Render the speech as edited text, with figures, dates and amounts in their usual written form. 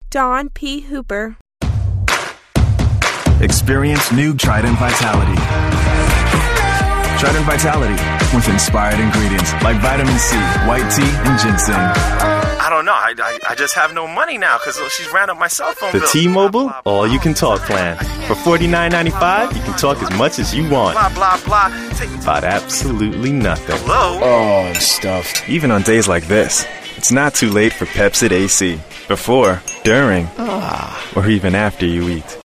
Dawn P. Hooper. Experience new Trident Vitality. Trident Vitality with inspired ingredients like vitamin C, white tea, and ginseng. I don't know. I just have no money now because she's ran up my cell phone bill. The T-Mobile all-you-can-talk plan. For $49.95, you can talk as much as you want. Blah, blah, blah. About absolutely nothing. Hello? Oh, and stuff. Even on days like this, it's not too late for Pepcid AC. Before, during, or even after you eat.